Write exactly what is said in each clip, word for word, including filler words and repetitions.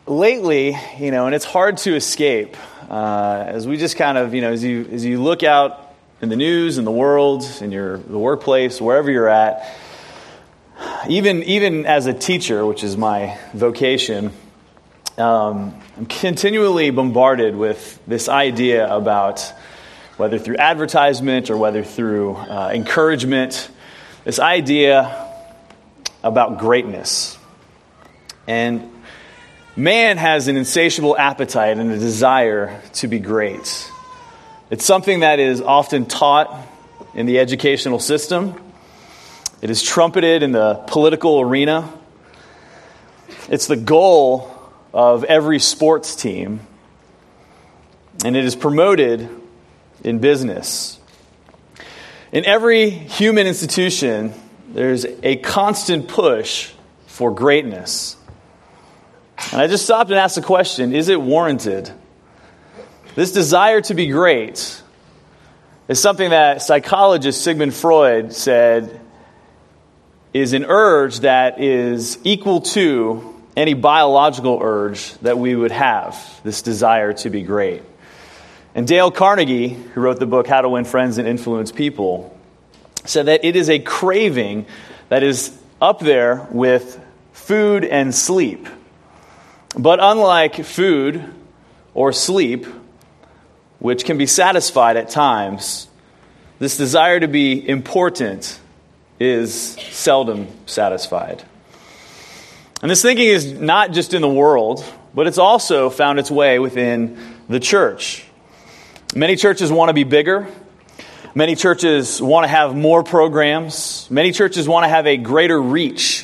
lately, you know, and it's hard to escape, uh, as we just kind of, you know, as you as you look out in the news, in the world, in your the workplace, wherever you're at, even even as a teacher, which is my vocation, um, I'm continually bombarded with this idea about, whether through advertisement or whether through uh, encouragement, this idea about greatness. And man has an insatiable appetite and a desire to be great. It's something that is often taught in the educational system. It is trumpeted in the political arena. It's the goal of every sports team. And it is promoted in business. In every human institution, there's a constant push for greatness. And I just stopped and asked the question, is it warranted? This desire to be great is something that psychologist Sigmund Freud said is an urge that is equal to any biological urge that we would have, this desire to be great. And Dale Carnegie, who wrote the book How to Win Friends and Influence People, said that it is a craving that is up there with food and sleep. But unlike food or sleep, which can be satisfied at times, this desire to be important is seldom satisfied. And this thinking is not just in the world, but it's also found its way within the church. Many churches want to be bigger. Many churches want to have more programs. Many churches want to have a greater reach.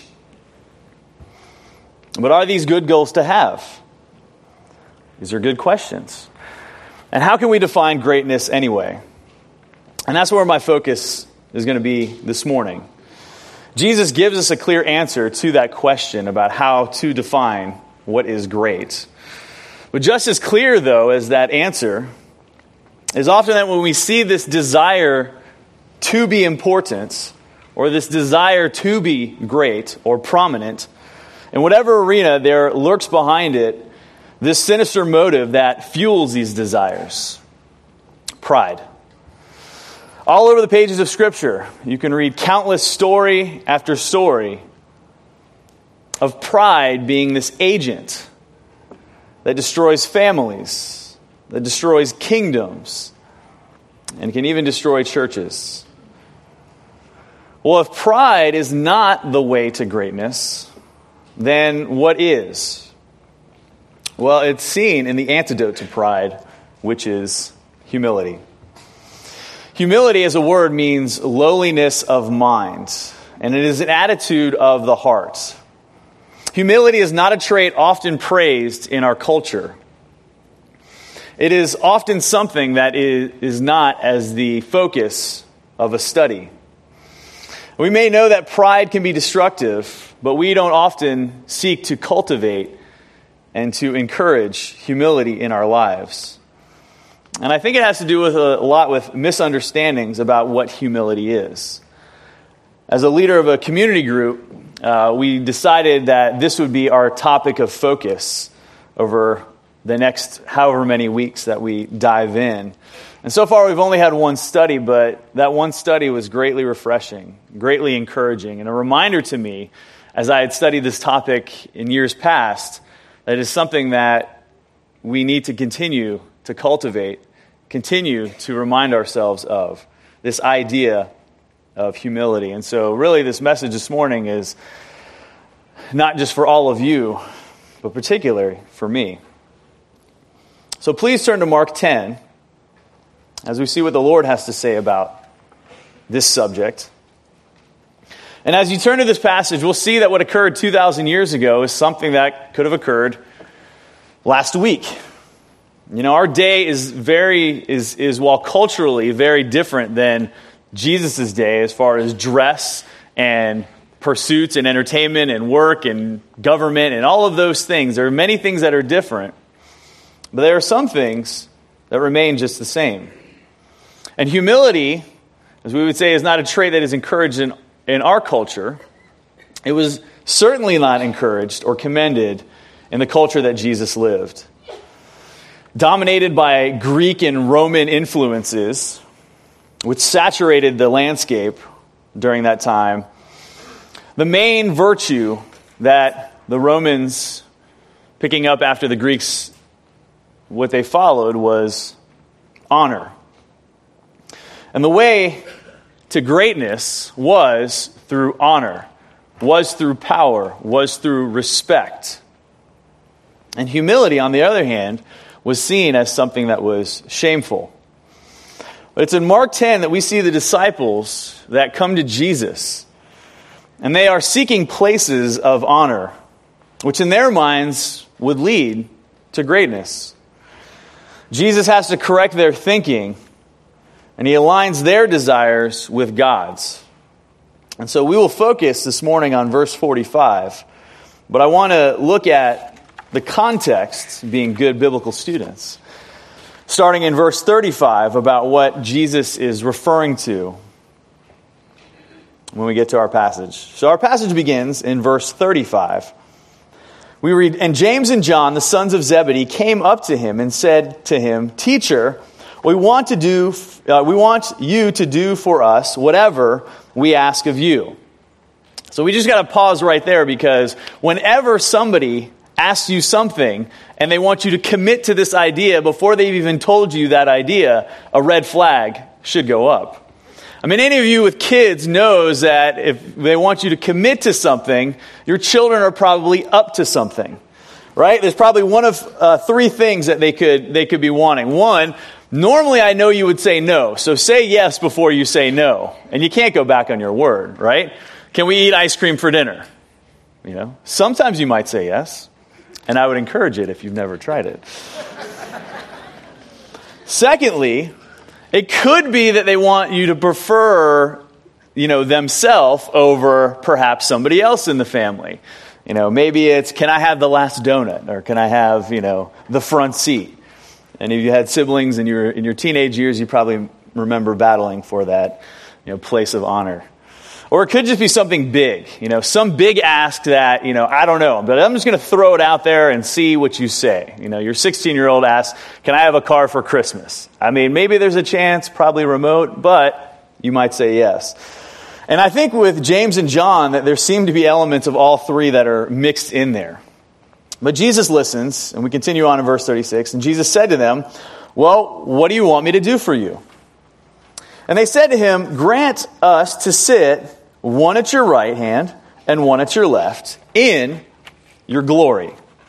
But are these good goals to have? These are good questions. And how can we define greatness anyway? And that's where my focus is going to be this morning. Jesus gives us a clear answer to that question about how to define what is great. But just as clear, though, as that answer is often that when we see this desire to be important, or this desire to be great or prominent, in whatever arena there lurks behind it this sinister motive that fuels these desires: pride. All over the pages of Scripture, you can read countless story after story of pride being this agent that destroys families, that destroys kingdoms, and can even destroy churches. Well, if pride is not the way to greatness, then what is? Well, it's seen in the antidote to pride, which is humility. Humility as a word means lowliness of mind, and it is an attitude of the heart. Humility is not a trait often praised in our culture. It is often something that is not as the focus of a study. We may know that pride can be destructive, but we don't often seek to cultivate and to encourage humility in our lives. And I think it has to do with a, a lot with misunderstandings about what humility is. As a leader of a community group, uh, we decided that this would be our topic of focus over the next however many weeks that we dive in. And so far we've only had one study, but that one study was greatly refreshing, greatly encouraging, and a reminder to me, as I had studied this topic in years past, that it is something that we need to continue to cultivate, continue to remind ourselves of, this idea of humility. And so really this message this morning is not just for all of you, but particularly for me. So please turn to Mark ten as we see what the Lord has to say about this subject. And as you turn to this passage, we'll see that what occurred two thousand years ago is something that could have occurred last week. You know, our day is very, is, is while culturally very different than Jesus' day as far as dress and pursuits and entertainment and work and government and all of those things. There are many things that are different, but there are some things that remain just the same. And humility, as we would say, is not a trait that is encouraged in, in our culture. It was certainly not encouraged or commended in the culture that Jesus lived. Dominated by Greek and Roman influences, which saturated the landscape during that time, the main virtue that the Romans, picking up after the Greeks, what they followed was honor. And the way to greatness was through honor, was through power, was through respect. And humility, on the other hand, was seen as something that was shameful. But it's in Mark ten that we see the disciples that come to Jesus, and they are seeking places of honor, which in their minds would lead to greatness. Jesus has to correct their thinking, and he aligns their desires with God's. And so we will focus this morning on verse forty-five, but I want to look at the context, being good biblical students. Starting in verse thirty-five, about what Jesus is referring to when we get to our passage. So our passage begins in verse thirty-five. We read, "And James and John, the sons of Zebedee, came up to him and said to him, 'Teacher, we want to do, uh, we want you to do for us whatever we ask of you.'" So we just got to pause right there, because whenever somebody asks you something and they want you to commit to this idea before they've even told you that idea, a red flag should go up. I mean, any of you with kids knows that if they want you to commit to something, your children are probably up to something, right? There's probably one of uh, three things that they could they could be wanting. One, normally I know you would say no, so say yes before you say no, and you can't go back on your word, right? Can we eat ice cream for dinner? You know, sometimes you might say yes. And I would encourage it if you've never tried it. Secondly, it could be that they want you to prefer, you know, themselves over perhaps somebody else in the family. You know, maybe it's, can I have the last donut? Or can I have, you know, the front seat? And if you had siblings in your in your teenage years, you probably remember battling for that, you know, place of honor. Or it could just be something big, you know, some big ask that, you know, I don't know, but I'm just going to throw it out there and see what you say. You know, your sixteen-year-old asks, can I have a car for Christmas? I mean, maybe there's a chance, probably remote, but you might say yes. And I think with James and John that there seem to be elements of all three that are mixed in there. But Jesus listens, and we continue on in verse thirty-six, and Jesus said to them, "Well, what do you want me to do for you?" And they said to him, "Grant us to sit one at your right hand and one at your left in your glory."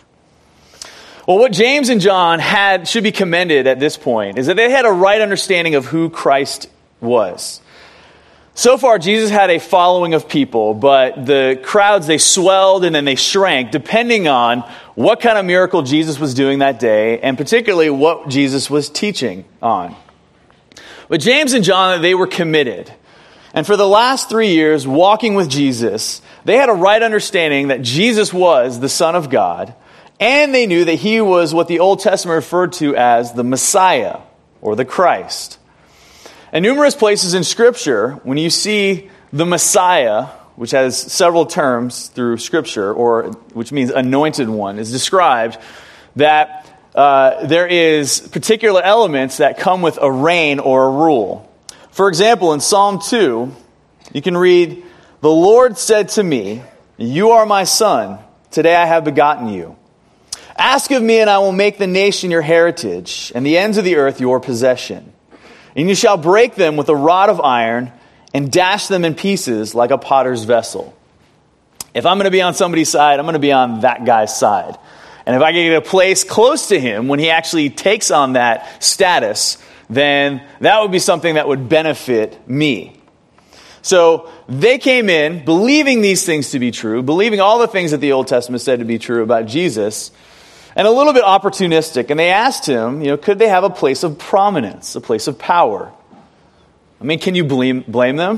Well, what James and John had should be commended at this point is that they had a right understanding of who Christ was. So far, Jesus had a following of people, but the crowds, they swelled and then they shrank depending on what kind of miracle Jesus was doing that day, and particularly what Jesus was teaching on. But James and John, they were committed. And for the last three years, walking with Jesus, they had a right understanding that Jesus was the Son of God, and they knew that he was what the Old Testament referred to as the Messiah, or the Christ. In numerous places in Scripture, when you see the Messiah, which has several terms through Scripture, or which means anointed one, is described, that uh, there is particular elements that come with a reign or a rule. For example, in Psalm two, you can read, "The Lord said to me, 'You are my son, today I have begotten you. Ask of me, and I will make the nation your heritage, and the ends of the earth your possession. And you shall break them with a rod of iron, and dash them in pieces like a potter's vessel.'" If I'm going to be on somebody's side, I'm going to be on that guy's side. And if I can get a place close to him when he actually takes on that status, then that would be something that would benefit me. So they came in believing these things to be true, believing all the things that the Old Testament said to be true about Jesus, and a little bit opportunistic. And they asked him, you know, could they have a place of prominence, a place of power? I mean, can you blame, blame them?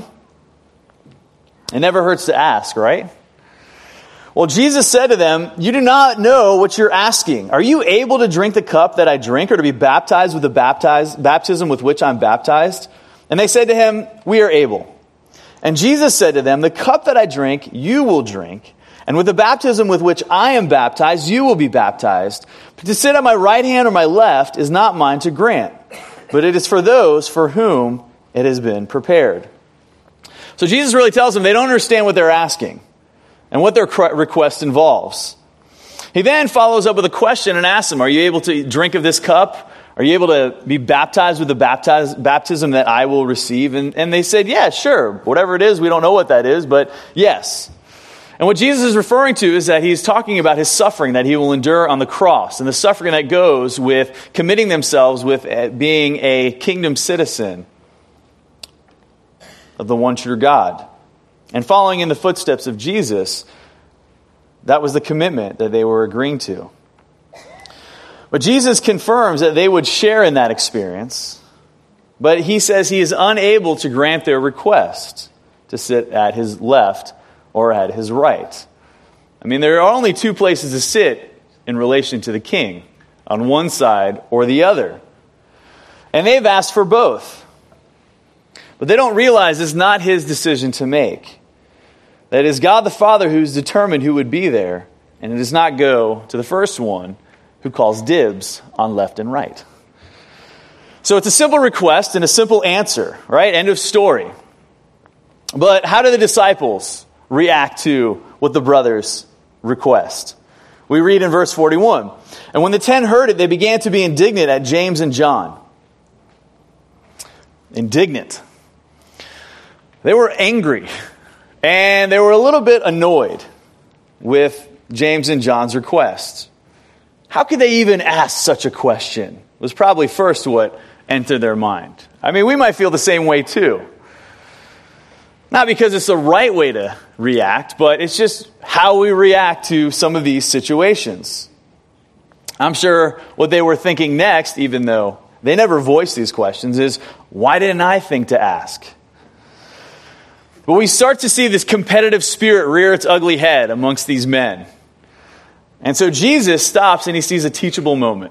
It never hurts to ask, right? Well, Jesus said to them, "You do not know what you're asking. Are you able to drink the cup that I drink, or to be baptized with the baptized, baptism with which I'm baptized?" And they said to him, "We are able." And Jesus said to them, "The cup that I drink, you will drink. And with the baptism with which I am baptized, you will be baptized. But to sit at my right hand or my left is not mine to grant, but it is for those for whom it has been prepared." So Jesus really tells them they don't understand what they're asking and what their request involves. He then follows up with a question and asks them, "Are you able to drink of this cup? Are you able to be baptized with the baptize, baptism that I will receive?" And, and they said, "Yeah, sure. Whatever it is, we don't know what that is, but yes." And what Jesus is referring to is that he's talking about his suffering that he will endure on the cross and the suffering that goes with committing themselves with being a kingdom citizen of the one true God. And following in the footsteps of Jesus, that was the commitment that they were agreeing to. But Jesus confirms that they would share in that experience, but he says he is unable to grant their request to sit at his left or at his right. I mean, there are only two places to sit in relation to the king, on one side or the other. And they've asked for both. But they don't realize it's not his decision to make. That it is God the Father who's determined who would be there, and it does not go to the first one who calls dibs on left and right. So it's a simple request and a simple answer, right? End of story. But how do the disciples react to what the brothers request? We read in verse forty-one, "And when the ten heard it, they began to be indignant at James and John." Indignant. They were angry, and they were a little bit annoyed with James and John's request. How could they even ask such a question? Was probably first what entered their mind. I mean, we might feel the same way too. Not because it's the right way to react, but it's just how we react to some of these situations. I'm sure what they were thinking next, even though they never voiced these questions, is, why didn't I think to ask? But we start to see this competitive spirit rear its ugly head amongst these men. And so Jesus stops and he sees a teachable moment.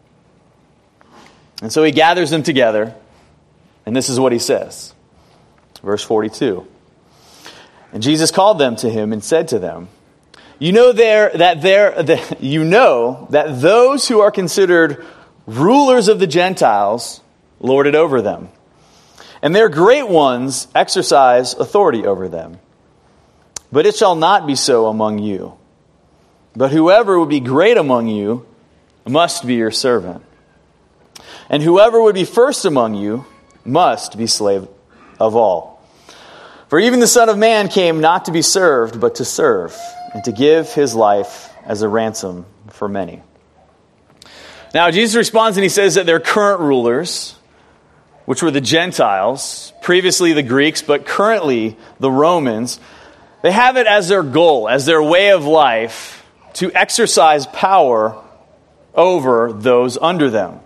And so he gathers them together, and this is what he says. Verse forty-two. "And Jesus called them to him and said to them, You know there that there that you know that those who are considered rulers of the Gentiles lord it over them, and their great ones exercise authority over them. But it shall not be so among you. But whoever would be great among you must be your servant. And whoever would be first among you must be slave of all. For even the Son of Man came not to be served, but to serve, and to give his life as a ransom for many." Now Jesus responds and he says that their current rulers, which were the Gentiles, previously the Greeks, but currently the Romans, they have it as their goal, as their way of life, to exercise power over those under them.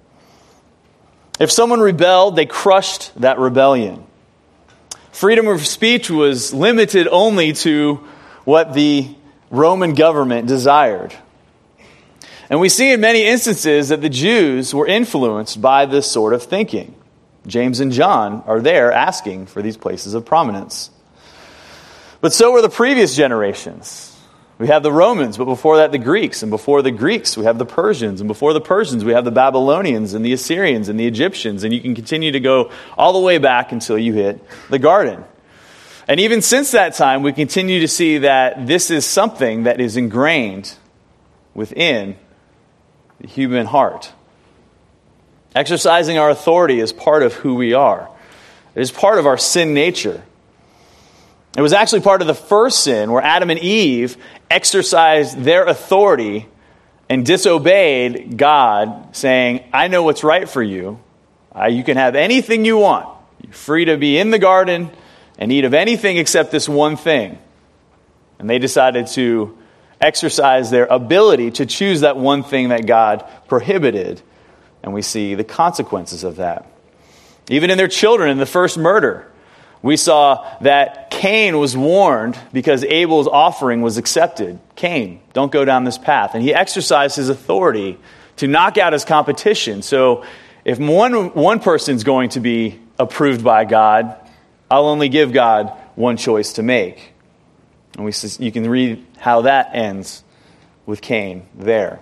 If someone rebelled, they crushed that rebellion. Freedom of speech was limited only to what the Roman government desired. And we see in many instances that the Jews were influenced by this sort of thinking. James and John are there asking for these places of prominence. But so were the previous generations. We have the Romans, but before that the Greeks. And before the Greeks, we have the Persians. And before the Persians, we have the Babylonians and the Assyrians and the Egyptians. And you can continue to go all the way back until you hit the garden. And even since that time, we continue to see that this is something that is ingrained within the human heart. Exercising our authority is part of who we are. It is part of our sin nature. It was actually part of the first sin where Adam and Eve exercised their authority and disobeyed God, saying, I know what's right for you. Uh, you can have anything you want. You're free to be in the garden and eat of anything except this one thing. And they decided to exercise their ability to choose that one thing that God prohibited. And we see the consequences of that. Even in their children, in the first murder, we saw that Cain was warned because Abel's offering was accepted. Cain, don't go down this path. And he exercised his authority to knock out his competition. So if one, one person's going to be approved by God, I'll only give God one choice to make. And we you can read how that ends with Cain there.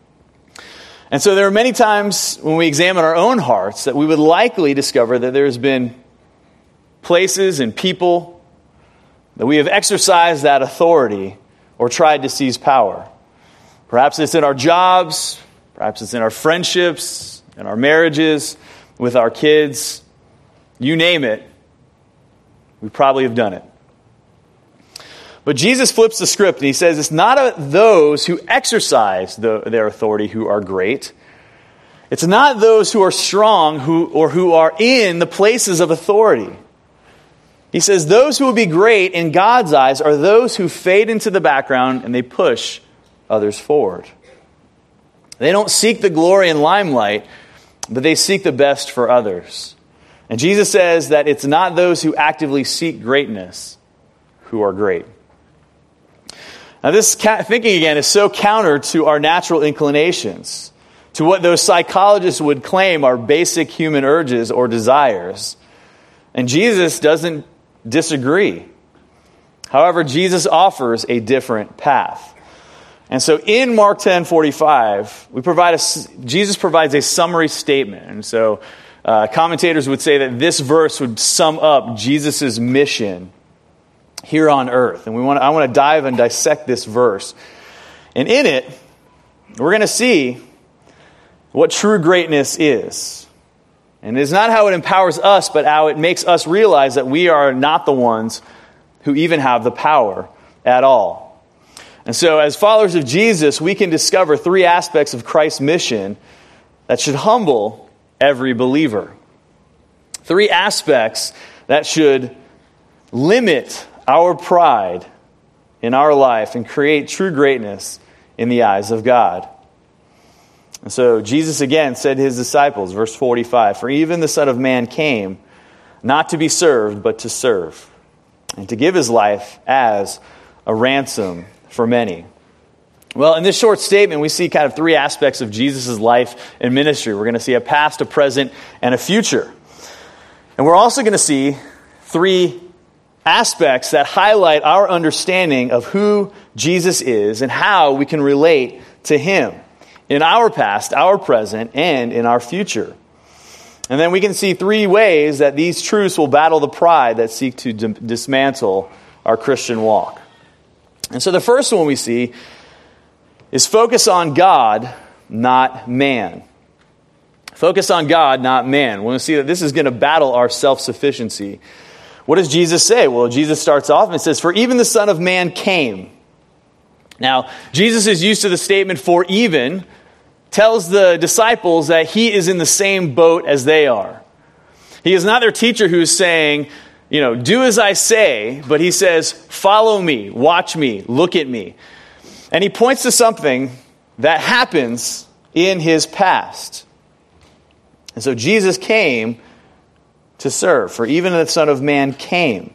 And so there are many times when we examine our own hearts that we would likely discover that there's been places and people that we have exercised that authority or tried to seize power. Perhaps it's in our jobs, perhaps it's in our friendships, in our marriages, with our kids. You name it, we probably have done it. But Jesus flips the script and he says it's not those who exercise the, their authority who are great. It's not those who are strong who or who are in the places of authority. He says those who will be great in God's eyes are those who fade into the background and they push others forward. They don't seek the glory and limelight, but they seek the best for others. And Jesus says that it's not those who actively seek greatness who are great. Now this thinking again is so counter to our natural inclinations, to what those psychologists would claim are basic human urges or desires. And Jesus doesn't disagree. However, Jesus offers a different path. And so in Mark ten forty-five, we provide a, Jesus provides a summary statement. And so uh, commentators would say that this verse would sum up Jesus' mission here on earth. And we want I want to dive and dissect this verse. And in it, we're going to see what true greatness is. And it's not how it empowers us, but how it makes us realize that we are not the ones who even have the power at all. And so as followers of Jesus, we can discover three aspects of Christ's mission that should humble every believer. Three aspects that should limit our pride in our life and create true greatness in the eyes of God. And so Jesus again said to his disciples, verse forty-five, "For even the Son of Man came not to be served, but to serve, and to give his life as a ransom for many." Well, in this short statement, we see kind of three aspects of Jesus' life and ministry. We're going to see a past, a present, and a future. And we're also going to see three aspects that highlight our understanding of who Jesus is and how we can relate to him in our past, our present, and in our future. And then we can see three ways that these truths will battle the pride that seek to d- dismantle our Christian walk. And so the first one we see is focus on God, not man. Focus on God, not man. We're going to see that this is going to battle our self-sufficiency. What does Jesus say? Well, Jesus starts off and says, "For even the Son of Man came." Now, Jesus is used to the statement "for even," tells the disciples that he is in the same boat as they are. He is not their teacher who's saying, you know, do as I say, but he says, follow me, watch me, look at me. And he points to something that happens in his past. And so Jesus came to serve, for even the Son of Man came.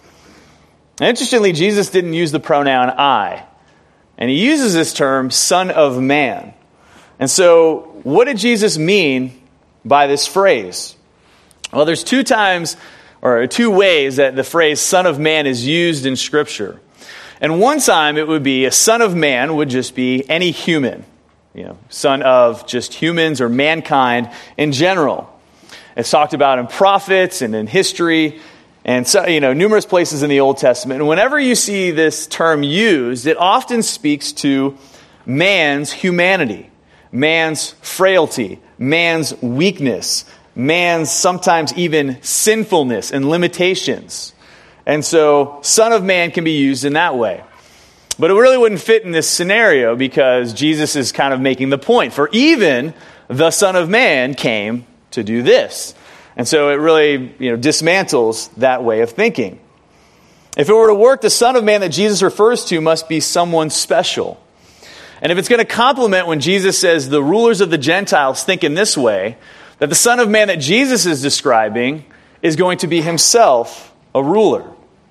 And interestingly, Jesus didn't use the pronoun I. And he uses this term, Son of Man. And so, what did Jesus mean by this phrase? Well, there's two times, or two ways that the phrase Son of Man is used in Scripture. And one time it would be, a Son of Man would just be any human. You know, son of just humans or mankind in general. It's talked about in prophets and in history and so, you know, numerous places in the Old Testament. And whenever you see this term used, it often speaks to man's humanity, man's frailty, man's weakness, man's sometimes even sinfulness and limitations. And so, Son of Man can be used in that way. But it really wouldn't fit in this scenario because Jesus is kind of making the point. For even the Son of Man came to do this. And so it really, you know, dismantles that way of thinking. If it were to work, the Son of Man that Jesus refers to must be someone special. And if it's going to complement when Jesus says the rulers of the Gentiles think in this way, that the Son of Man that Jesus is describing is going to be himself a ruler.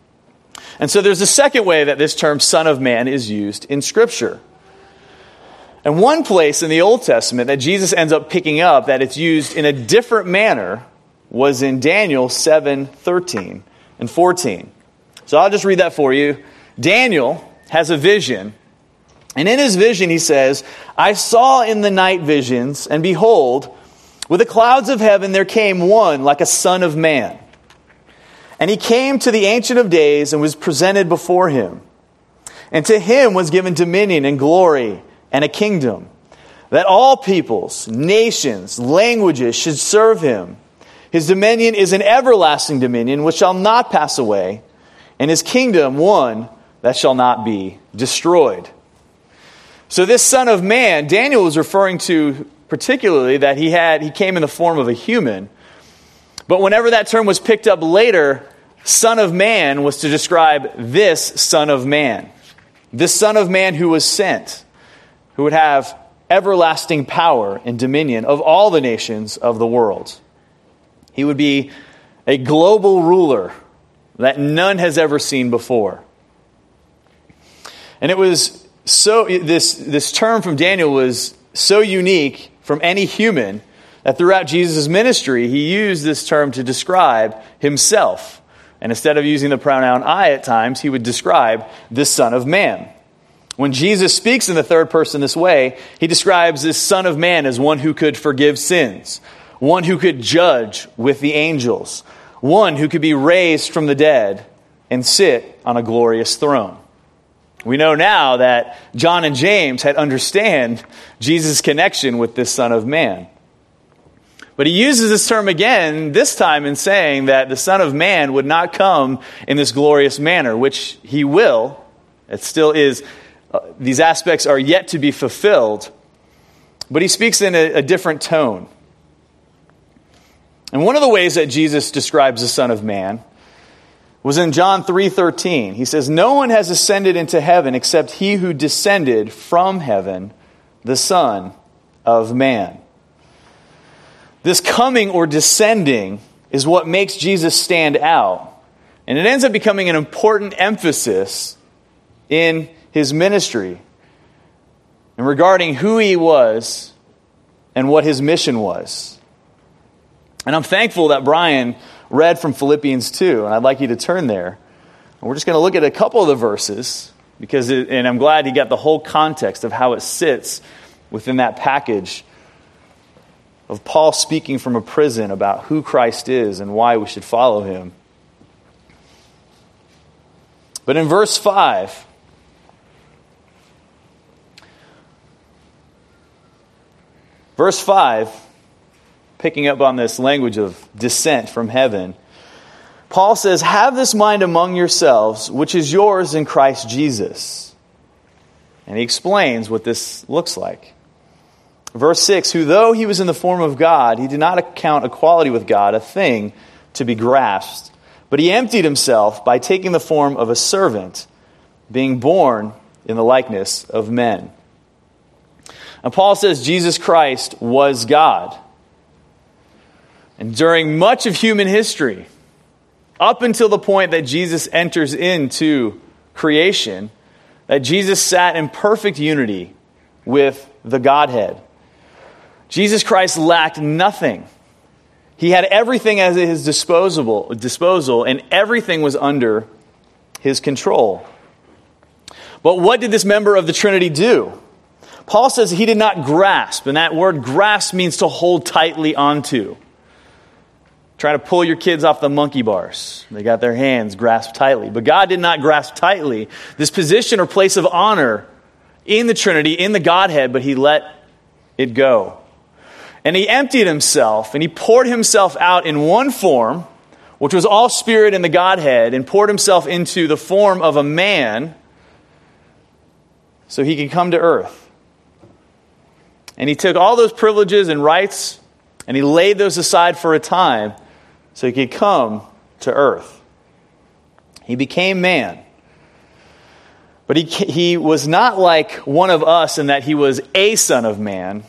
And so there's a second way that this term Son of Man is used in Scripture. And one place in the Old Testament that Jesus ends up picking up that it's used in a different manner was in Daniel seven thirteen and fourteen. So I'll just read that for you. Daniel has a vision, and in his vision he says, I saw in the night visions, and behold, with the clouds of heaven there came one like a son of man. And he came to the Ancient of Days and was presented before him. And to him was given dominion and glory and a kingdom, that all peoples, nations, languages should serve him. His dominion is an everlasting dominion which shall not pass away, and his kingdom one that shall not be destroyed. So this Son of Man, Daniel was referring to particularly that he had he came in the form of a human. But whenever that term was picked up later, Son of Man was to describe this Son of Man. This Son of Man who was sent, who would have everlasting power and dominion of all the nations of the world. He would be a global ruler that none has ever seen before. And it was so, this, this term from Daniel was so unique from any human that throughout Jesus' ministry, he used this term to describe himself. And instead of using the pronoun I at times, he would describe this Son of Man. When Jesus speaks in the third person this way, he describes this Son of Man as one who could forgive sins, one who could judge with the angels, one who could be raised from the dead and sit on a glorious throne. We know now that John and James had understand Jesus' connection with this Son of Man. But he uses this term again, this time in saying that the Son of Man would not come in this glorious manner, which he will. It still is, uh, these aspects are yet to be fulfilled. But he speaks in a, a different tone. And one of the ways that Jesus describes the Son of Man was in John three thirteen. He says, no one has ascended into heaven except he who descended from heaven, the Son of Man. This coming or descending is what makes Jesus stand out. And it ends up becoming an important emphasis in his ministry and regarding who he was and what his mission was. And I'm thankful that Brian read from Philippians two, and I'd like you to turn there. And we're just going to look at a couple of the verses, because it, and I'm glad he got the whole context of how it sits within that package of Paul speaking from a prison about who Christ is and why we should follow him. But in verse five, verse five, picking up on this language of descent from heaven, Paul says, have this mind among yourselves, which is yours in Christ Jesus. And he explains what this looks like. Verse six, who though he was in the form of God, he did not account equality with God a thing to be grasped, but he emptied himself by taking the form of a servant, being born in the likeness of men. And Paul says Jesus Christ was God. And during much of human history, up until the point that Jesus enters into creation, that Jesus sat in perfect unity with the Godhead. Jesus Christ lacked nothing. He had everything at his disposable, disposal, and everything was under his control. But what did this member of the Trinity do? Paul says he did not grasp, and that word grasp means to hold tightly onto. Try to pull your kids off the monkey bars. They got their hands grasped tightly. But God did not grasp tightly this position or place of honor in the Trinity, in the Godhead, but he let it go. And he emptied himself, and he poured himself out in one form, which was all spirit in the Godhead, and poured himself into the form of a man so he could come to earth. And he took all those privileges and rights, and he laid those aside for a time so he could come to earth. He became man. But he, he was not like one of us in that he was a son of man,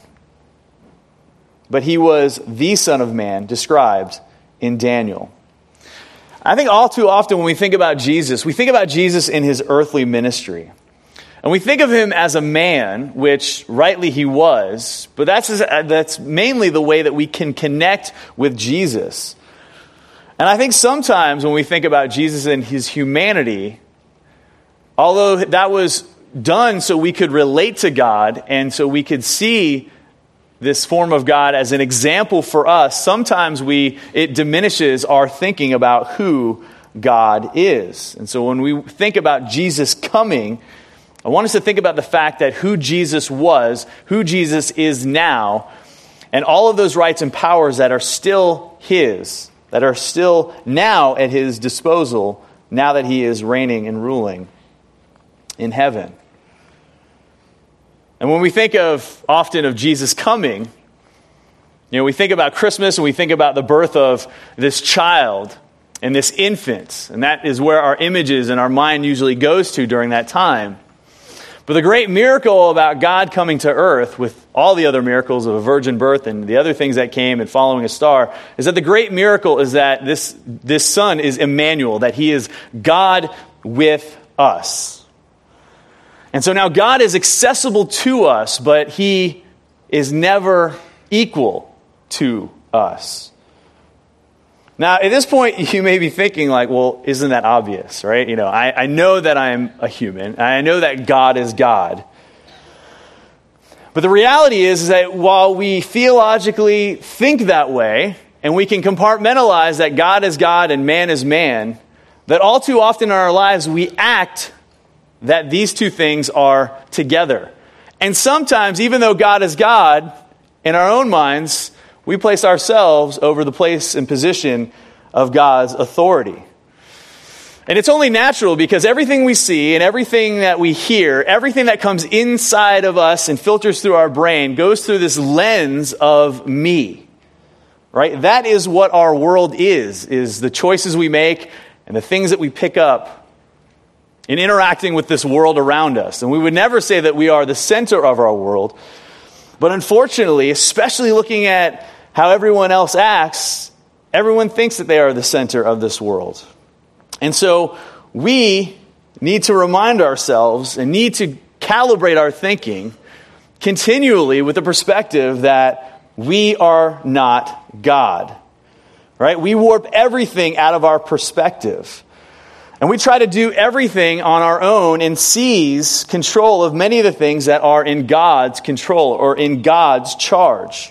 but he was the Son of Man described in Daniel. I think all too often when we think about Jesus, we think about Jesus in his earthly ministry. And we think of him as a man, which rightly he was, but that's, that's mainly the way that we can connect with Jesus. And I think sometimes when we think about Jesus and his humanity, although that was done so we could relate to God and so we could see this form of God as an example for us, sometimes we it diminishes our thinking about who God is. And so when we think about Jesus coming, I want us to think about the fact that who Jesus was, who Jesus is now, and all of those rights and powers that are still his, that are still now at his disposal, now that he is reigning and ruling in heaven. And when we think of often of Jesus coming, you know, we think about Christmas and we think about the birth of this child and this infant, and that is where our images and our mind usually goes to during that time. But the great miracle about God coming to earth, with all the other miracles of a virgin birth and the other things that came and following a star, is that the great miracle is that this, this Son is Emmanuel, that he is God with us. And so now God is accessible to us, but he is never equal to us. Now, at this point, you may be thinking like, well, isn't that obvious, right? You know, I, I know that I'm a human, and I know that God is God. But the reality is, is that while we theologically think that way, and we can compartmentalize that God is God and man is man, that all too often in our lives we act that these two things are together. And sometimes, even though God is God, in our own minds, we place ourselves over the place and position of God's authority. And it's only natural because everything we see and everything that we hear, everything that comes inside of us and filters through our brain goes through this lens of me. Right? That is what our world is, is the choices we make and the things that we pick up in interacting with this world around us. And we would never say that we are the center of our world. But unfortunately, especially looking at how everyone else acts, everyone thinks that they are the center of this world. And so we need to remind ourselves and need to calibrate our thinking continually with the perspective that we are not God. Right? We warp everything out of our perspective. And we try to do everything on our own and seize control of many of the things that are in God's control or in God's charge.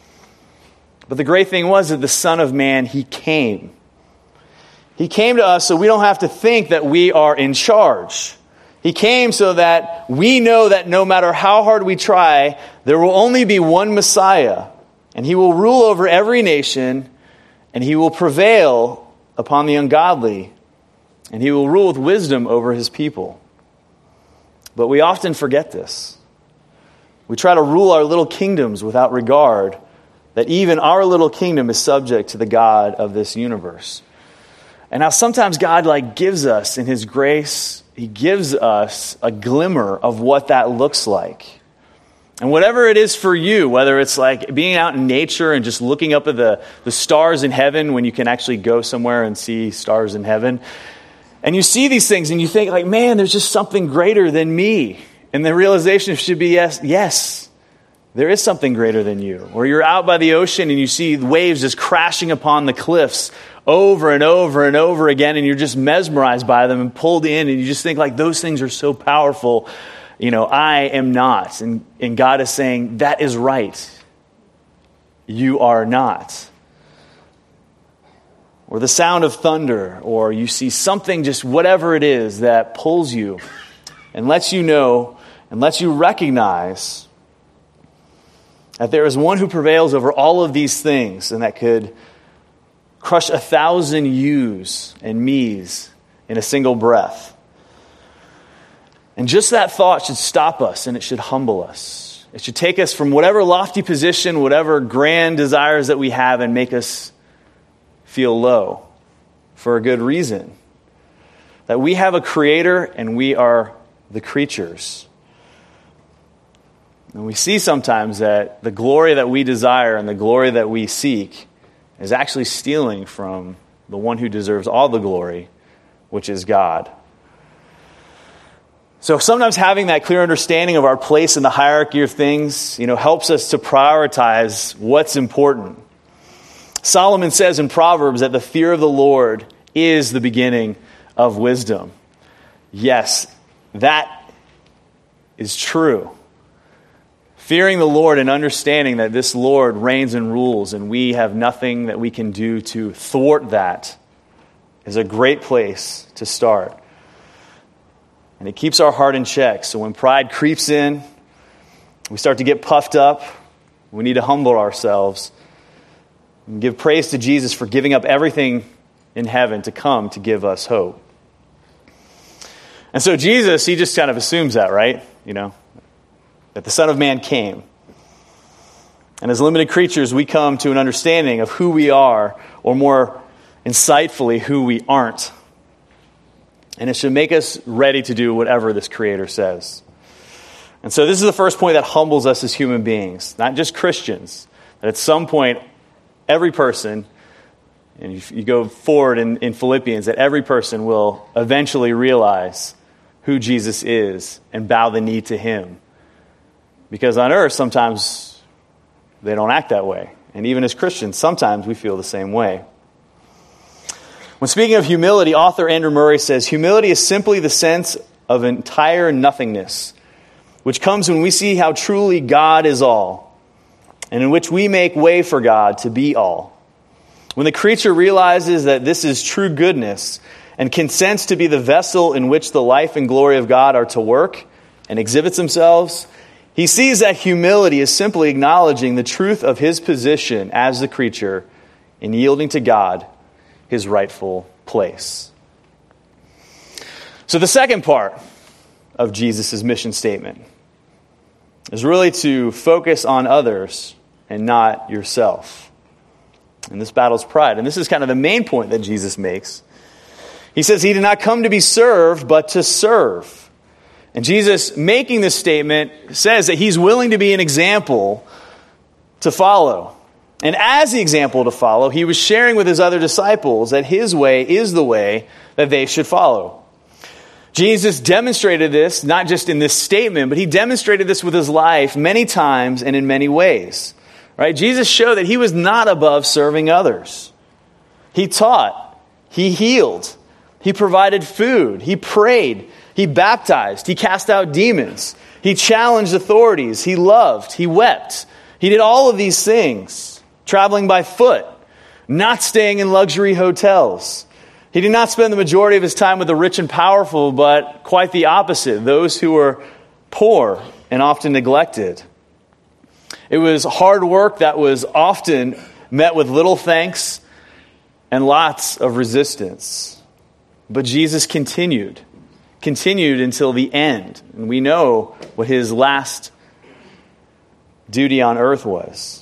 But the great thing was that the Son of Man, he came. He came to us so we don't have to think that we are in charge. He came so that we know that no matter how hard we try, there will only be one Messiah, and he will rule over every nation, and he will prevail upon the ungodly, and he will rule with wisdom over his people. But we often forget this. We try to rule our little kingdoms without regard that even our little kingdom is subject to the God of this universe. And now sometimes God like gives us in his grace, he gives us a glimmer of what that looks like. And whatever it is for you, whether it's like being out in nature and just looking up at the, the stars in heaven when you can actually go somewhere and see stars in heaven, and you see these things and you think like, man, there's just something greater than me. And the realization should be, yes, yes, there is something greater than you. Or you're out by the ocean and you see waves just crashing upon the cliffs over and over and over again, and you're just mesmerized by them and pulled in, and you just think like, those things are so powerful. You know, I am not. And, and God is saying, that is right. You are not. Or the sound of thunder, or you see something, just whatever it is that pulls you and lets you know and lets you recognize that there is one who prevails over all of these things and that could crush a thousand yous and me's in a single breath. And just that thought should stop us and it should humble us. It should take us from whatever lofty position, whatever grand desires that we have, and make us feel low for a good reason. That we have a creator and we are the creatures. And we see sometimes that the glory that we desire and the glory that we seek is actually stealing from the one who deserves all the glory, which is God. So sometimes having that clear understanding of our place in the hierarchy of things, you know, helps us to prioritize what's important. Solomon says in Proverbs that the fear of the Lord is the beginning of wisdom. Yes, that is true. Fearing the Lord and understanding that this Lord reigns and rules and we have nothing that we can do to thwart that is a great place to start. And it keeps our heart in check. So when pride creeps in, we start to get puffed up, we need to humble ourselves and give praise to Jesus for giving up everything in heaven to come to give us hope. And so Jesus, he just kind of assumes that, right? You know, that the Son of Man came. And as limited creatures, we come to an understanding of who we are, or more insightfully, who we aren't. And it should make us ready to do whatever this Creator says. And so this is the first point that humbles us as human beings, not just Christians. That at some point, every person, and you, you go forward in, in Philippians, that every person will eventually realize who Jesus is and bow the knee to him. Because on earth, sometimes they don't act that way. And even as Christians, sometimes we feel the same way. When speaking of humility, author Andrew Murray says, humility is simply the sense of entire nothingness, which comes when we see how truly God is all, and in which we make way for God to be all. When the creature realizes that this is true goodness and consents to be the vessel in which the life and glory of God are to work and exhibits themselves, he sees that humility is simply acknowledging the truth of his position as the creature in yielding to God his rightful place. So the second part of Jesus' mission statement is really to focus on others and not yourself. And this battles pride. And this is kind of the main point that Jesus makes. He says he did not come to be served, but to serve. And Jesus, making this statement, says that he's willing to be an example to follow. And as the example to follow, he was sharing with his other disciples that his way is the way that they should follow. Jesus demonstrated this, not just in this statement, but he demonstrated this with his life many times and in many ways. Right? Jesus showed that he was not above serving others. He taught, he healed, he provided food, he prayed, he baptized, he cast out demons, he challenged authorities, he loved, he wept. He did all of these things, traveling by foot, not staying in luxury hotels. He did not spend the majority of his time with the rich and powerful, but quite the opposite, those who were poor and often neglected. It was hard work that was often met with little thanks and lots of resistance. But Jesus continued, continued until the end. And we know what his last duty on earth was.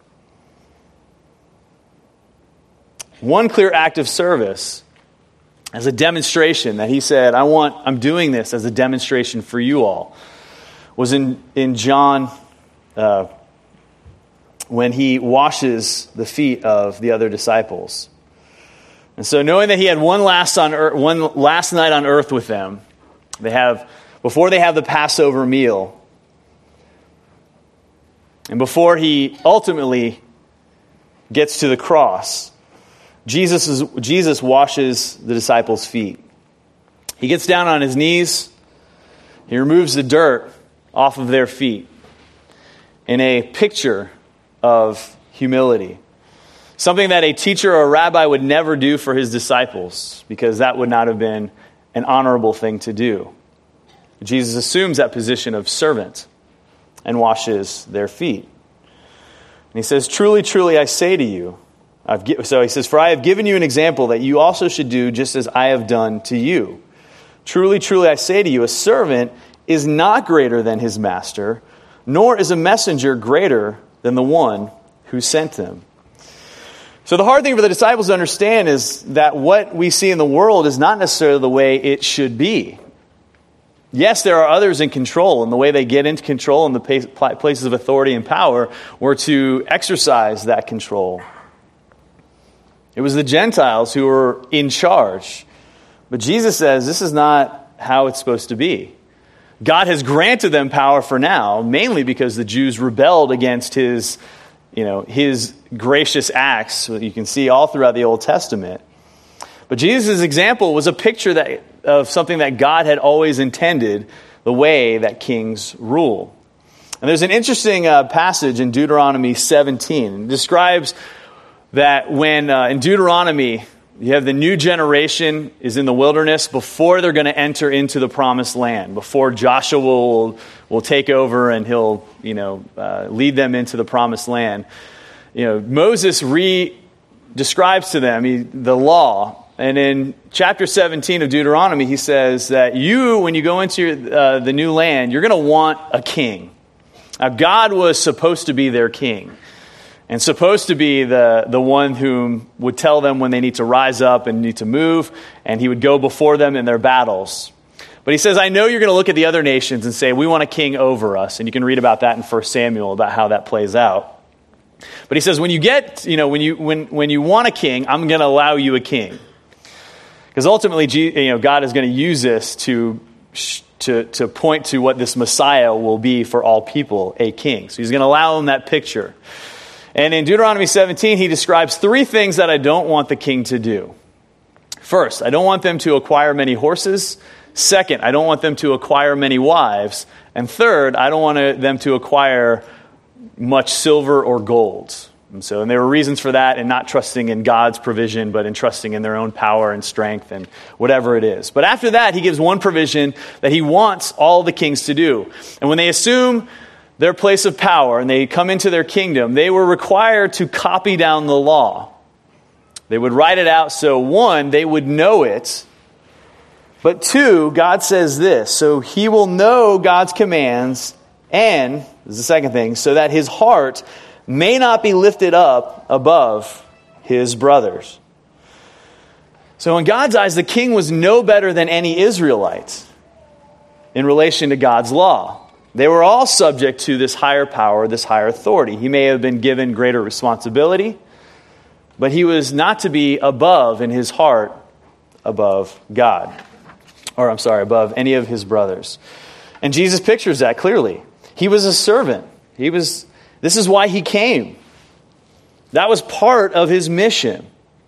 One clear act of service as a demonstration that he said, I want, I'm doing this as a demonstration for you all, was in, in John, uh, when he washes the feet of the other disciples. And so knowing that he had one last on earth, one last night on earth with them, they have, before they have the Passover meal, and before he ultimately gets to the cross, Jesus is, Jesus washes the disciples' feet. He gets down on his knees. He removes the dirt off of their feet in a picture of humility. Something that a teacher or a rabbi would never do for his disciples, because that would not have been an honorable thing to do. Jesus assumes that position of servant and washes their feet. And he says, truly, truly, I say to you, I've gi- so he says, for I have given you an example that you also should do just as I have done to you. Truly, truly, I say to you, a servant is not greater than his master, nor is a messenger greater than the one who sent them. So the hard thing for the disciples to understand is that what we see in the world is not necessarily the way it should be. Yes, there are others in control, and the way they get into control and the places of authority and power were to exercise that control. It was the Gentiles who were in charge. But Jesus says this is not how it's supposed to be. God has granted them power for now, mainly because the Jews rebelled against his, you know, his gracious acts, that you can see all throughout the Old Testament. But Jesus' example was a picture that, of something that God had always intended, the way that kings rule. And there's an interesting uh, passage in Deuteronomy seventeen. It describes that when uh, in Deuteronomy, you have the new generation is in the wilderness before they're going to enter into the promised land, before Joshua will, will take over and he'll, you know, uh, lead them into the promised land. You know, Moses re describes to them he, the law. And in chapter seventeen of Deuteronomy, he says that you, when you go into your, uh, the new land, you're going to want a king. Now, God was supposed to be their king and supposed to be the, the one whom would tell them when they need to rise up and need to move, and he would go before them in their battles. But he says, I know you're going to look at the other nations and say, we want a king over us. And you can read about that in First Samuel, about how that plays out. But he says, when you get, you know, when you when when you want a king, I'm going to allow you a king. Because ultimately, you know, God is going to use this to, to, to point to what this Messiah will be for all people, a king. So he's going to allow them that picture. And in Deuteronomy seventeen, he describes three things that I don't want the king to do. First, I don't want them to acquire many horses. Second, I don't want them to acquire many wives. And third, I don't want them to acquire much silver or gold. And so, and there were reasons for that, and not trusting in God's provision, but in trusting in their own power and strength and whatever it is. But after that, he gives one provision that he wants all the kings to do. And when they assume their place of power and they come into their kingdom, they were required to copy down the law. They would write it out so, one, they would know it. But two, God says this, so he will know God's commands, and, this is the second thing, so that his heart may not be lifted up above his brothers. So in God's eyes, the king was no better than any Israelite in relation to God's law. They were all subject to this higher power, this higher authority. He may have been given greater responsibility, but he was not to be above in his heart above God. Or I'm sorry, above any of his brothers. And Jesus pictures that clearly. He was a servant. He was. This is why he came. That was part of his mission.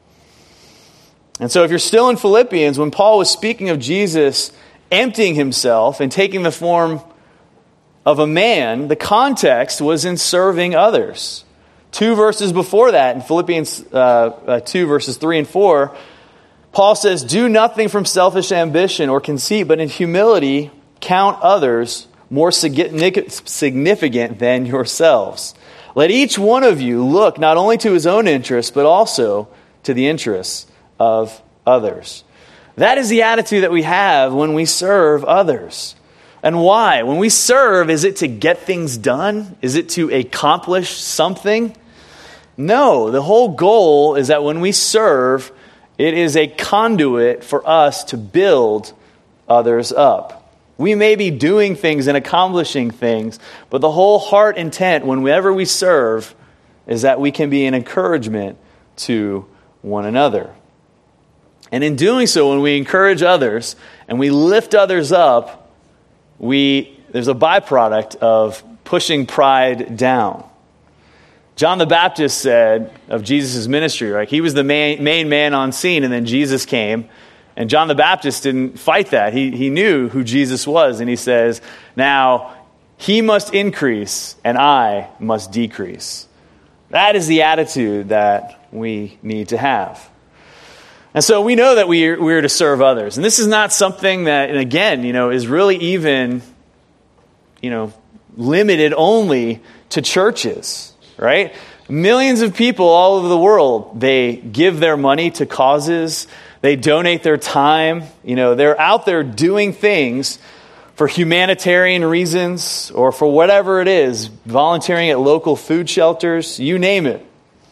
And so if you're still in Philippians, when Paul was speaking of Jesus emptying himself and taking the form of a man, the context was in serving others. Two verses before that, in Philippians uh, uh, two, verses three and four, Paul says, do nothing from selfish ambition or conceit, but in humility count others more significant than yourselves. Let each one of you look not only to his own interests, but also to the interests of others. That is the attitude that we have when we serve others. And why? When we serve, is it to get things done? Is it to accomplish something? No, the whole goal is that when we serve, it is a conduit for us to build others up. We may be doing things and accomplishing things, but the whole heart intent whenever we serve is that we can be an encouragement to one another. And in doing so, when we encourage others and we lift others up, we there's a byproduct of pushing pride down. John the Baptist said of Jesus' ministry, right? He was the main, main man on scene, and then Jesus came. And John the Baptist didn't fight that. He, he knew who Jesus was. And he says, now, he must increase and I must decrease. That is the attitude that we need to have. And so we know that we are, we are to serve others. And this is not something that, and again, you know, is really even, you know, limited only to churches, right? Millions of people all over the world, they give their money to causes. They donate their time. You know, they're out there doing things for humanitarian reasons or for whatever it is, volunteering at local food shelters, you name it.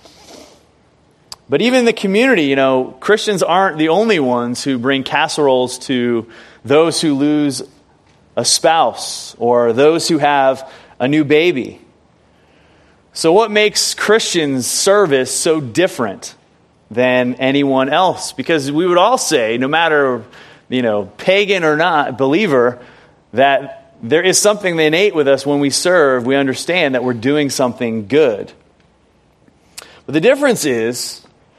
But even in the community, you know, Christians aren't the only ones who bring casseroles to those who lose a spouse or those who have a new baby. So what makes Christians' service so different than anyone else? Because we would all say, no matter, you know, pagan or not, believer, that there is something innate with us when we serve. We understand that we're doing something good. But the difference is,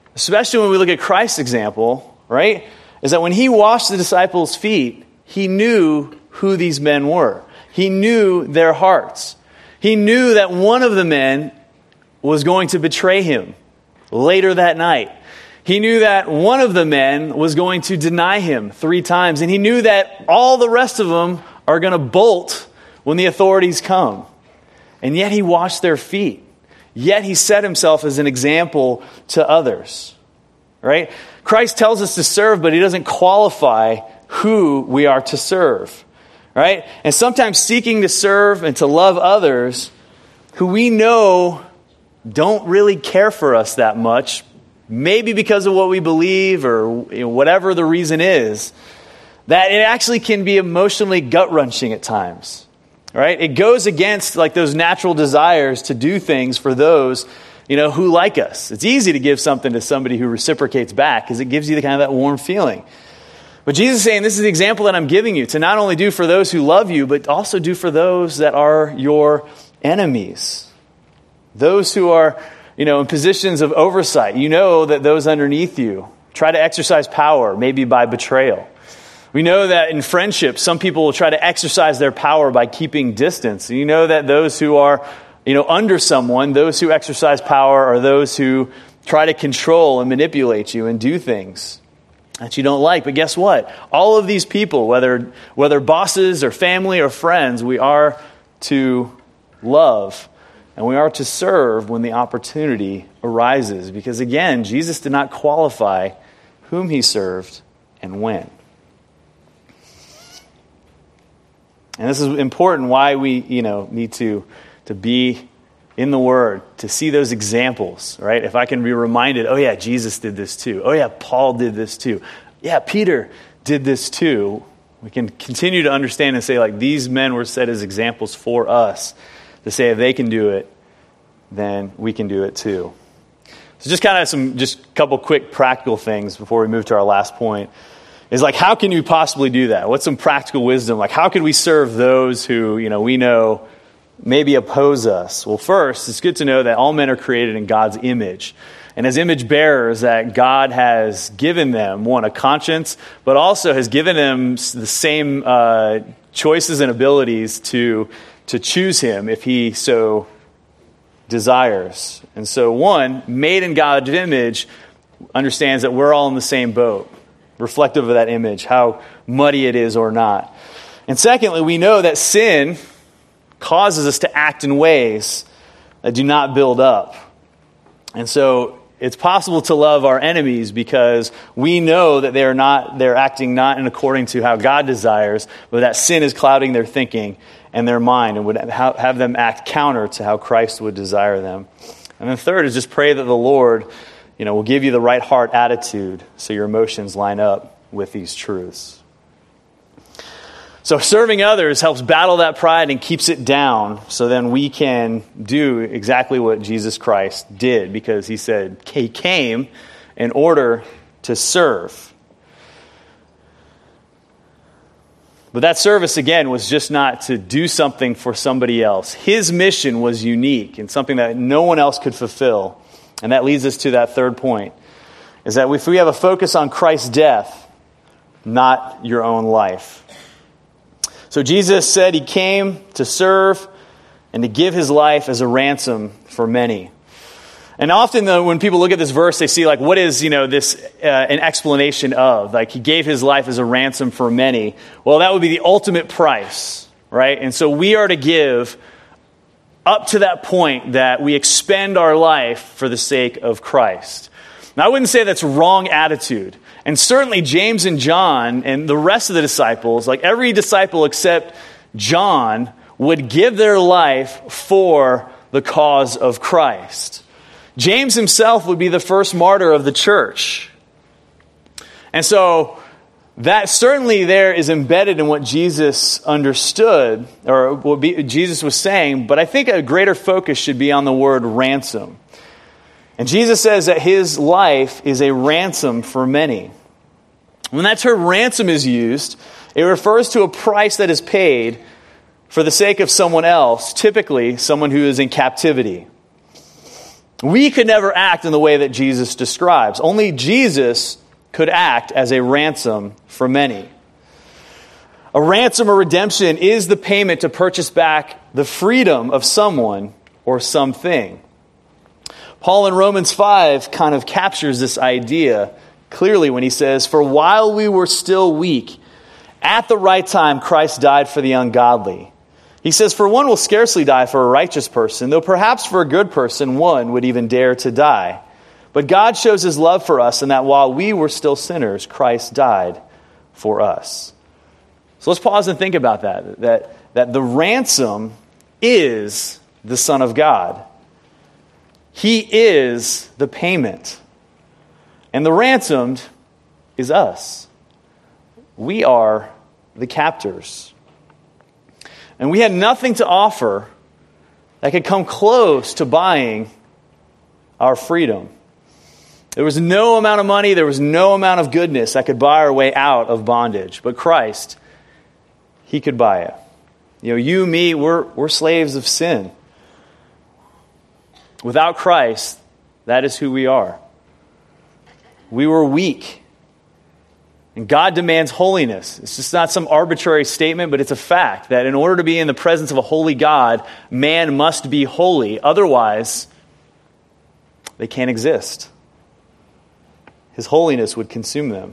especially when we look at Christ's example, right, is that when he washed the disciples' feet, he knew who these men were. He knew their hearts. He knew that one of the men was going to betray him later that night. He knew that one of the men was going to deny him three times. And he knew that all the rest of them are going to bolt when the authorities come. And yet he washed their feet. Yet he set himself as an example to others. Right? Christ tells us to serve, but he doesn't qualify who we are to serve. Right? And sometimes seeking to serve and to love others who we know don't really care for us that much, maybe because of what we believe or you know, whatever the reason is, that it actually can be emotionally gut-wrenching at times. Right? It goes against like those natural desires to do things for those, you know, who like us. It's easy to give something to somebody who reciprocates back because it gives you the kind of that warm feeling. But Jesus is saying, this is the example that I'm giving you, to not only do for those who love you, but also do for those that are your enemies. Those who are, you know, in positions of oversight. You know that those underneath you try to exercise power, maybe by betrayal. We know that in friendship, some people will try to exercise their power by keeping distance. You know that those who are, you know, under someone, those who exercise power are those who try to control and manipulate you and do things that you don't like. But guess what? All of these people, whether whether bosses or family or friends, we are to love and we are to serve when the opportunity arises. Because again, Jesus did not qualify whom he served and when. And this is important why we, you know, need to, to be in the Word, to see those examples, right? If I can be reminded, oh yeah, Jesus did this too. Oh yeah, Paul did this too. Yeah, Peter did this too. We can continue to understand and say, like, these men were set as examples for us to say if they can do it, then we can do it too. So just kind of some, just a couple quick practical things before we move to our last point. Is like, how can you possibly do that? What's some practical wisdom? Like, how can we serve those who, you know, we know maybe oppose us? Well, first, it's good to know that all men are created in God's image. And as image bearers, that God has given them, one, a conscience, but also has given them the same uh, choices and abilities to, to choose him if he so desires. And so, one, made in God's image, understands that we're all in the same boat, reflective of that image, how muddy it is or not. And secondly, we know that sin causes us to act in ways that do not build up. And so it's possible to love our enemies because we know that they're not, they're acting not in according to how God desires, but that sin is clouding their thinking and their mind and would ha- have them act counter to how Christ would desire them. And then third is just pray that the Lord, you know, will give you the right heart attitude so your emotions line up with these truths. So serving others helps battle that pride and keeps it down so then we can do exactly what Jesus Christ did, because he said he came in order to serve. But that service, again, was just not to do something for somebody else. His mission was unique and something that no one else could fulfill. And that leads us to that third point, is that if we have a focus on Christ's death, not your own life. So Jesus said he came to serve and to give his life as a ransom for many. And often, though, when people look at this verse, they see, like, what is, you know, this uh, an explanation of? Like, he gave his life as a ransom for many. Well, that would be the ultimate price, right? And so we are to give up to that point that we expend our life for the sake of Christ. Now, I wouldn't say that's wrong attitude. And certainly James and John and the rest of the disciples, like every disciple except John, would give their life for the cause of Christ. James himself would be the first martyr of the church. And so that certainly there is embedded in what Jesus understood, or what Jesus was saying, but I think a greater focus should be on the word ransom. And Jesus says that his life is a ransom for many. When that term ransom is used, it refers to a price that is paid for the sake of someone else, typically someone who is in captivity. We could never act in the way that Jesus describes. Only Jesus could act as a ransom for many. A ransom or redemption is the payment to purchase back the freedom of someone or something. Paul in Romans five kind of captures this idea clearly when he says, "For while we were still weak, at the right time Christ died for the ungodly." He says, "For one will scarcely die for a righteous person, though perhaps for a good person one would even dare to die. But God shows his love for us in that while we were still sinners, Christ died for us." So let's pause and think about that, that, that the ransom is the Son of God. He is the payment. And the ransomed is us. We are the captors. And we had nothing to offer that could come close to buying our freedom. There was no amount of money, there was no amount of goodness that could buy our way out of bondage. But Christ, he could buy it. You know, you, me, we're, we're slaves of sin. Without Christ, that is who we are. We were weak. And God demands holiness. It's just not some arbitrary statement, but it's a fact that in order to be in the presence of a holy God, man must be holy. Otherwise, they can't exist. His holiness would consume them.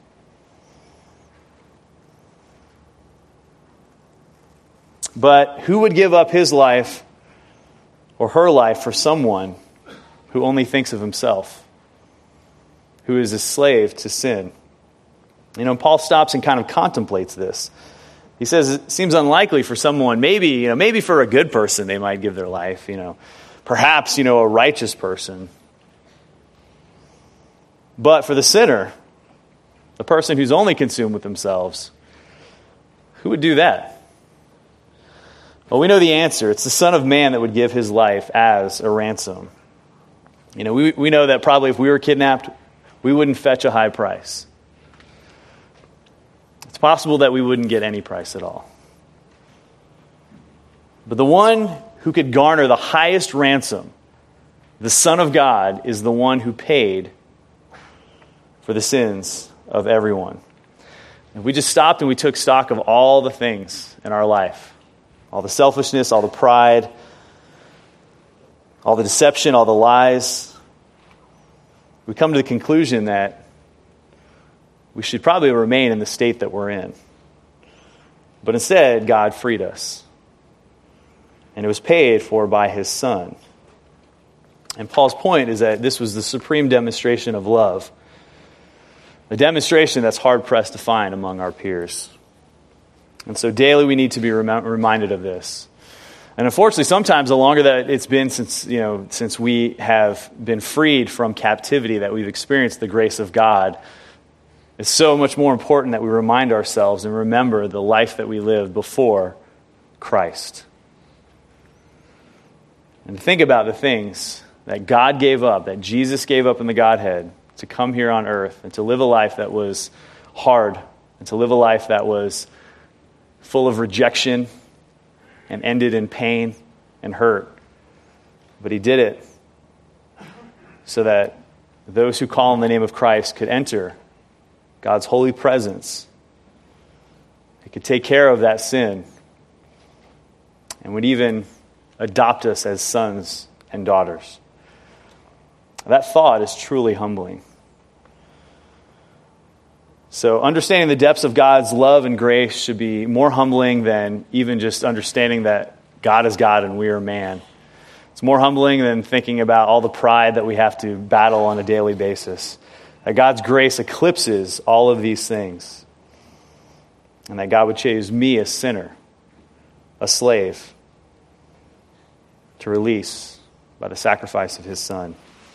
But who would give up his life or her life for someone who only thinks of himself, who is a slave to sin? You know, Paul stops and kind of contemplates this. He says it seems unlikely for someone, maybe, you know, maybe for a good person they might give their life, you know, perhaps, you know, a righteous person. But for the sinner, the person who's only consumed with themselves, who would do that? Well, we know the answer. It's the Son of Man that would give his life as a ransom. You know, we, we know that probably if we were kidnapped, we wouldn't fetch a high price. It's possible that we wouldn't get any price at all. But the one who could garner the highest ransom, the Son of God, is the one who paid for the sins of everyone. If we just stopped and we took stock of all the things in our life, all the selfishness, all the pride, all the deception, all the lies, we come to the conclusion that we should probably remain in the state that we're in. But instead, God freed us. And it was paid for by his Son. And Paul's point is that this was the supreme demonstration of love. A demonstration that's hard-pressed to find among our peers. And so daily we need to be rem- reminded of this. And unfortunately, sometimes the longer that it's been since, you know, since we have been freed from captivity, that we've experienced the grace of God, it's so much more important that we remind ourselves and remember the life that we lived before Christ. And think about the things that God gave up, that Jesus gave up in the Godhead to come here on earth and to live a life that was hard and to live a life that was full of rejection and ended in pain and hurt. But he did it so that those who call on the name of Christ could enter God's holy presence. He could take care of that sin and would even adopt us as sons and daughters. That thought is truly humbling. So understanding the depths of God's love and grace should be more humbling than even just understanding that God is God and we are man. It's more humbling than thinking about all the pride that we have to battle on a daily basis. That God's grace eclipses all of these things. And that God would choose me, a sinner, a slave, to release by the sacrifice of his Son.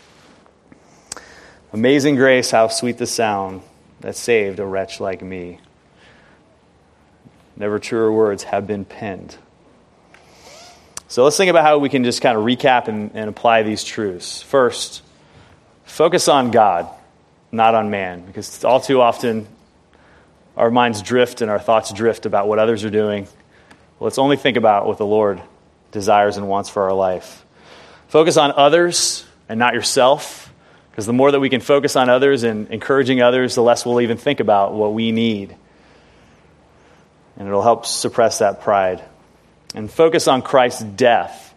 Amazing grace, how sweet the sound that saved a wretch like me. Never truer words have been penned. So let's think about how we can just kind of recap and, and apply these truths. First, focus on God, not on man, because all too often our minds drift and our thoughts drift about what others are doing. Well, let's only think about what the Lord desires and wants for our life. Focus on others and not yourself. Because the more that we can focus on others and encouraging others, the less we'll even think about what we need. And it'll help suppress that pride. And focus on Christ's death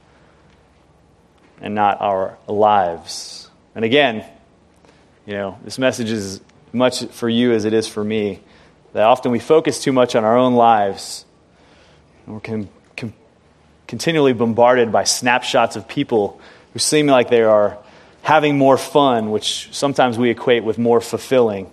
and not our lives. And again, you know, this message is much for you as it is for me. That often we focus too much on our own lives. And we're con- con- continually bombarded by snapshots of people who seem like they are having more fun, which sometimes we equate with more fulfilling.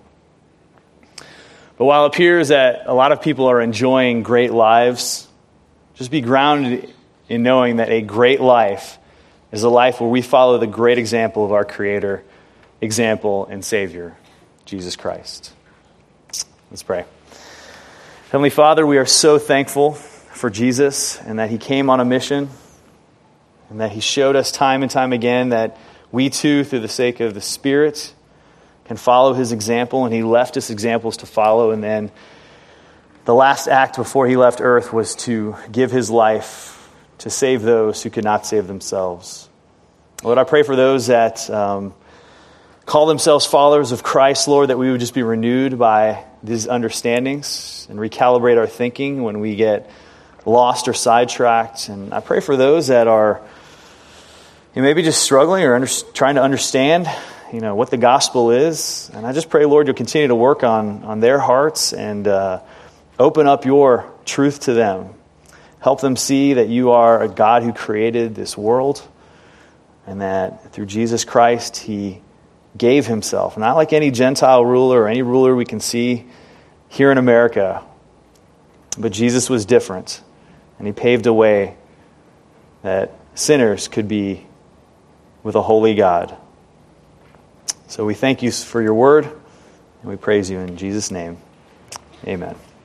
But while it appears that a lot of people are enjoying great lives, just be grounded in knowing that a great life is a life where we follow the great example of our Creator, example, and Savior, Jesus Christ. Let's pray. Heavenly Father, we are so thankful for Jesus and that He came on a mission and that He showed us time and time again that we too, through the sake of the Spirit, can follow His example, and He left us examples to follow. And then the last act before He left earth was to give His life to save those who could not save themselves. Lord, I pray for those that um, call themselves followers of Christ, Lord, that we would just be renewed by these understandings and recalibrate our thinking when we get lost or sidetracked. And I pray for those that are you may be just struggling or under, trying to understand, you know, what the gospel is. And I just pray, Lord, you'll continue to work on, on their hearts and uh, open up your truth to them. Help them see that you are a God who created this world and that through Jesus Christ, He gave Himself. Not like any Gentile ruler or any ruler we can see here in America, but Jesus was different. And He paved a way that sinners could be with a holy God. So we thank you for your word, and we praise you in Jesus' name. Amen.